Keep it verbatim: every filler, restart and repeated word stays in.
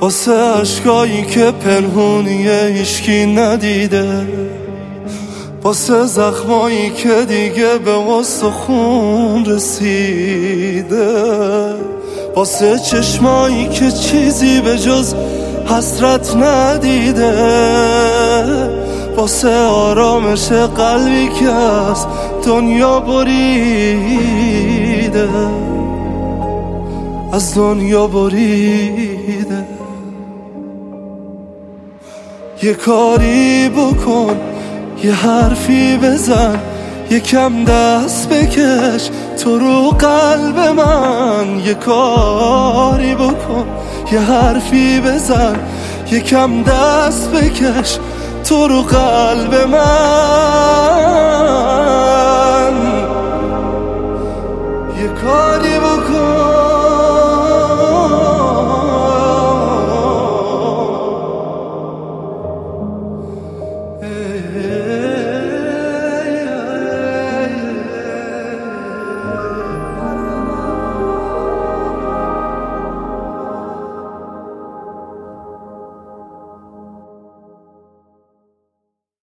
واسه عشقایی که پنهونیه هیشکی ندیده، واسه زخمایی که دیگه به واسه خون رسیده، واسه چشمایی که چیزی به جز حسرت ندیده، واسه آرامش قلبی که از دنیا بریده، از دنیا بریده. یه کاری بکن، یه حرفی بزن، یکم دست بکش تو رو قلب من. یه کاری بکن، یه حرفی بزن، یکم دست بکش تو رو قلب من. یه کاری